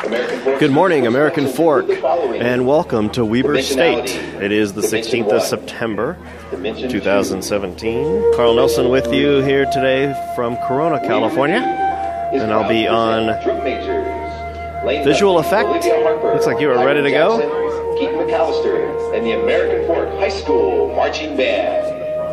Good morning, American Fork, and welcome to Weber State. It is the 16th of September, 2017. Carl Nelson with you here today from Corona, California, and I'll be on visual effect. Looks like you are ready to go. Keaton McAllister and the American Fork High School Marching Band.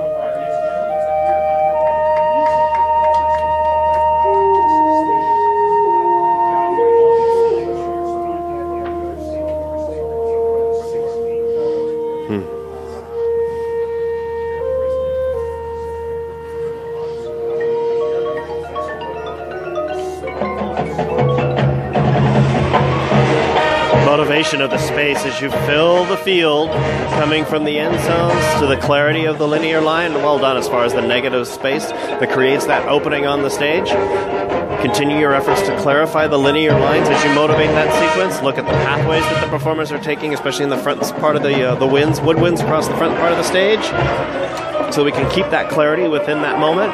Motivation of the space as you fill the field, coming from the end zones to the clarity of the linear line. Well done as far as the negative space that creates that opening on the stage. Continue your efforts to clarify the linear lines as you motivate that sequence. Look at the pathways that the performers are taking, especially in the front part of the woodwinds across the front part of the stage, so we can keep that clarity within that moment.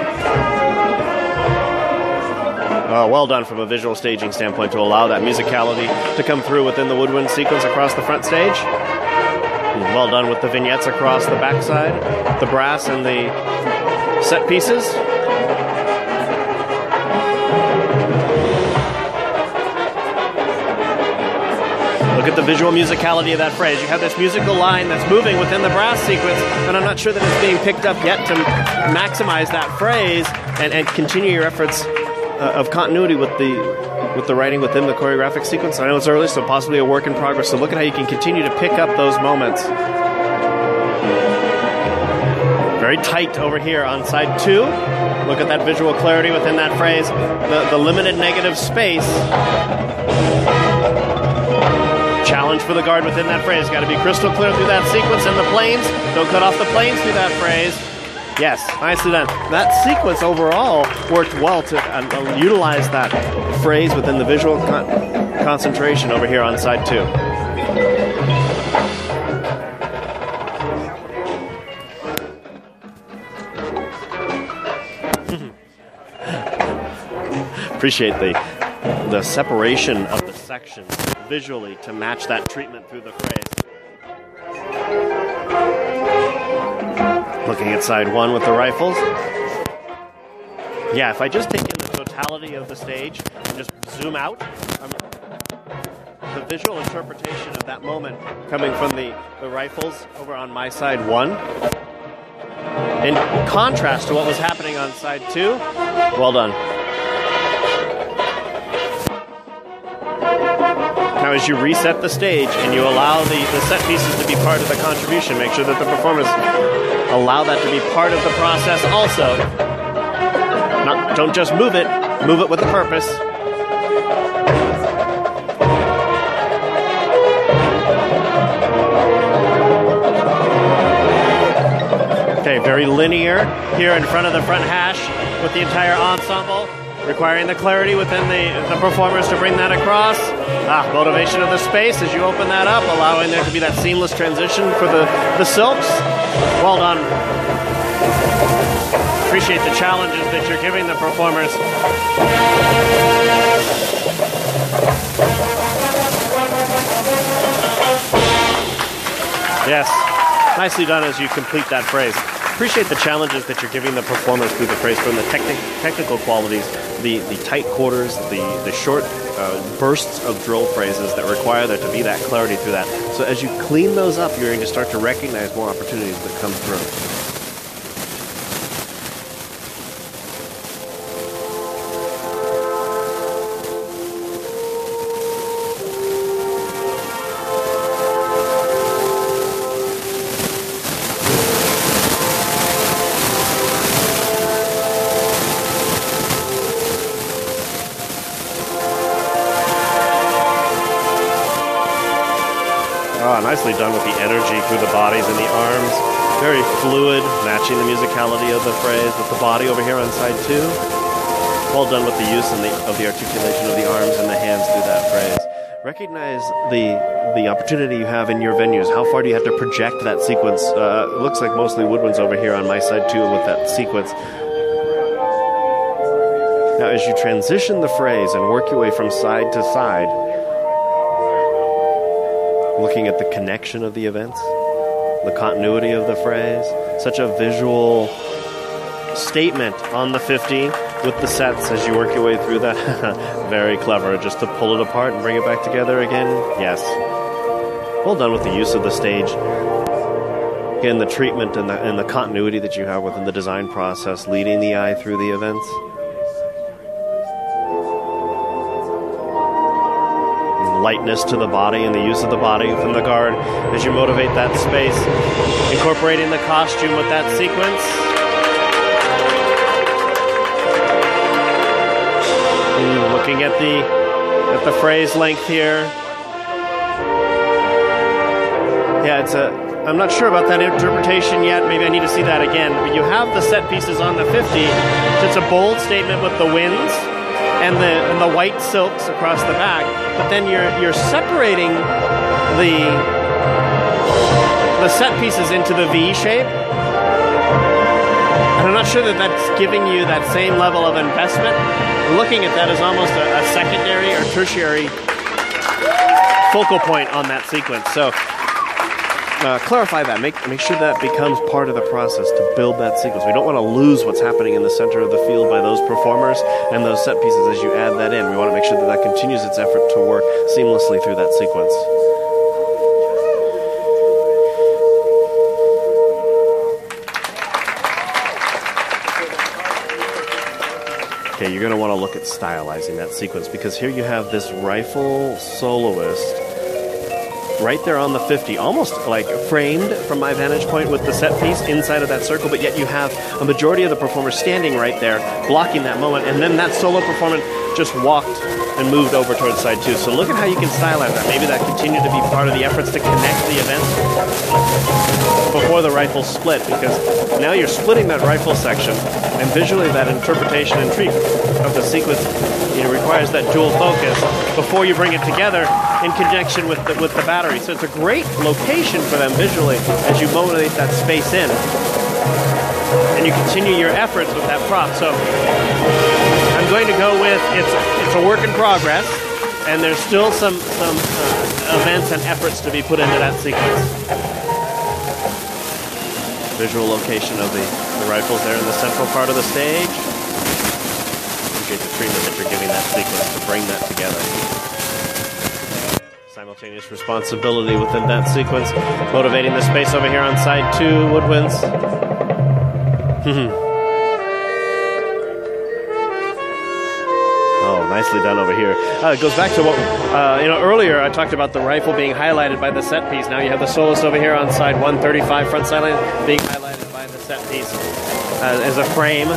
Well done from a visual staging standpoint to allow that musicality to come through within the woodwind sequence across the front stage. Well done with the vignettes across the backside, the brass and the set pieces. Look at the visual musicality of that phrase. You have this musical line that's moving within the brass sequence, and I'm not sure that it's being picked up yet to maximize that phrase and continue your efforts of continuity with the writing within the choreographic sequence. I know it's early, so possibly a work in progress. So look at how you can continue to pick up those moments. Very tight over here on side 2. Look at that visual clarity within that phrase. The limited negative space. Challenge for the guard within that phrase. Got to be crystal clear through that sequence and the planes. Don't cut off the planes through that phrase. Yes, nicely done. That sequence overall worked well to utilize that phrase within the visual concentration over here on side 2. Appreciate the separation of the sections visually to match that treatment through the phrase. Looking at side 1 with the rifles. Yeah, if I just take in the totality of the stage and just zoom out, the visual interpretation of that moment coming from the rifles over on my side 1, in contrast to what was happening on side 2, well done. Now, as you reset the stage and you allow the set pieces to be part of the contribution, make sure that the performers allow that to be part of the process also. Don't just move it with a purpose. Okay, very linear here in front of the front hash with the entire ensemble, requiring the clarity within the performers to bring that across. Motivation of the space as you open that up, allowing there to be that seamless transition for the silks. Well done. Appreciate the challenges that you're giving the performers. Yes, nicely done as you complete that phrase. Appreciate the challenges that you're giving the performers through the phrase, from the technical qualities, the tight quarters, the short bursts of drill phrases that require there to be that clarity through that. So as you clean those up, you're going to start to recognize more opportunities that come through. Nicely done with the energy through the bodies and the arms. Very fluid, matching the musicality of the phrase with the body over here on side 2. Well done with the use of the articulation of the arms and the hands through that phrase. Recognize the opportunity you have in your venues. How far do you have to project that sequence? It looks like mostly woodwinds over here on my side 2 with that sequence. Now, as you transition the phrase and work your way from side to side, Looking at the connection of the events, the continuity of the phrase. Such a visual statement on the 50 with the sets as you work your way through that. Very clever, just to pull it apart and bring it back together again. Yes. Well done with the use of the stage. Again, the treatment and the continuity that you have within the design process, leading the eye through the events. And lightness to the body and the use of the body from the guard as you motivate that space. Incorporating the costume with that sequence. Looking at the phrase length here. Yeah, I'm not sure about that interpretation yet. Maybe I need to see that again. But you have the set pieces on the 50. It's a bold statement with the winds and the white silks across the back. But then you're separating the set pieces into the V shape. And I'm not sure that that's giving you that same level of investment. Looking at that as almost a secondary or tertiary focal point on that sequence. So clarify that. Make sure that becomes part of the process to build that sequence. We don't want to lose what's happening in the center of the field by those performers and those set pieces as you add that in. We want to make sure that continues its effort to work seamlessly through that sequence. Okay, you're going to want to look at stylizing that sequence, because here you have this rifle soloist right there on the 50, almost like framed from my vantage point with the set piece inside of that circle, but yet you have a majority of the performers standing right there, blocking that moment, and then that solo performance just walked and moved over towards side 2. So look at how you can stylize that. Maybe that continued to be part of the efforts to connect the event before the rifle split, because now you're splitting that rifle section, and visually that interpretation and treat of the sequence requires that dual focus before you bring it together in conjunction with the battery. So it's a great location for them visually as you motivate that space in, and you continue your efforts with that prop. So I'm going to go with it's a work in progress, and there's still some events and efforts to be put into that sequence. Visual location of the rifles there in the central part of the stage. Appreciate the treatment that you're giving that sequence to bring that together. Simultaneous responsibility within that sequence, motivating the space over here on side 2, woodwinds. Oh, nicely done over here. It goes back to what, earlier I talked about the rifle being highlighted by the set piece. Now you have the soloist over here on side 135, front sideline, being highlighted by the set piece as a frame.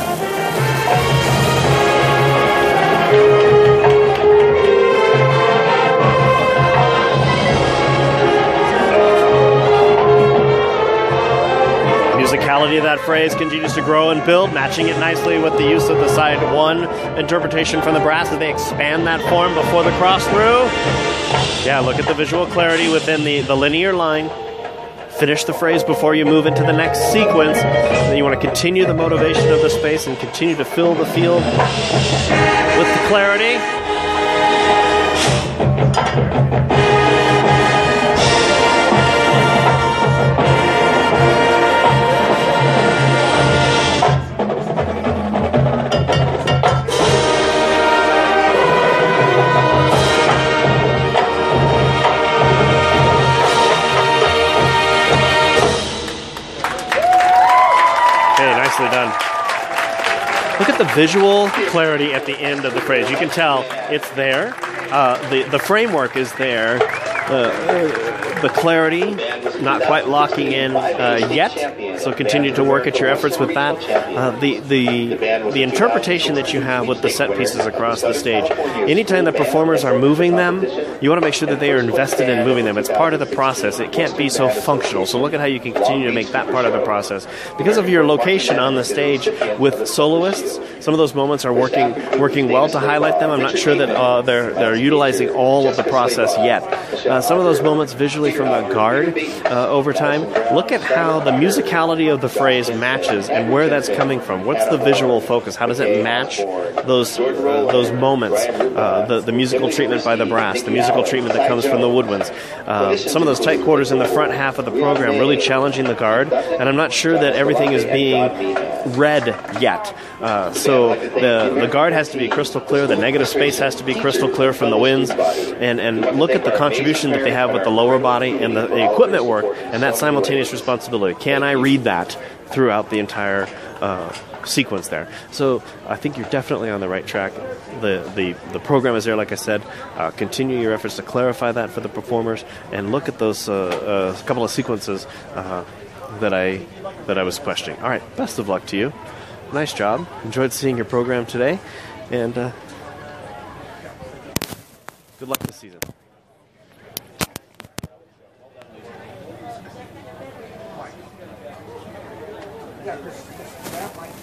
Musicality of that phrase continues to grow and build, matching it nicely with the use of the side 1 interpretation from the brass as they expand that form before the cross through. Yeah, look at the visual clarity within the linear line. Finish the phrase before you move into the next sequence. Then you want to continue the motivation of the space and continue to fill the field with the clarity. Done. Look at the visual clarity at the end of the phrase. You can tell it's there. The framework is there. The clarity, not quite locking in yet. So continue to work at your efforts with that. The interpretation that you have with the set pieces across the stage. Anytime the performers are moving them, you want to make sure that they are invested in moving them. It's part of the process. It can't be so functional. So look at how you can continue to make that part of the process. Because of your location on the stage with soloists, some of those moments are working well to highlight them. I'm not sure that they're utilizing all of the process yet. some of those moments visually from the guard over time. Look at how the musicality of the phrase matches and where that's coming from. What's the visual focus? How does it match those moments? The musical treatment by the brass, the musical treatment that comes from the woodwinds. Some of those tight quarters in the front half of the program really challenging the guard, and I'm not sure that everything is being read yet. So the guard has to be crystal clear, the negative space has to be crystal clear from the winds, and look at the contribution that they have with the lower body and the equipment work and that simultaneous responsibility. Can I read that throughout the entire sequence there? So I think you're definitely on the right track. The program is there, like I said. Continue your efforts to clarify that for the performers, and look at those couple of sequences that I was questioning. All right, best of luck to you. Nice job. Enjoyed seeing your program today, and good luck this season.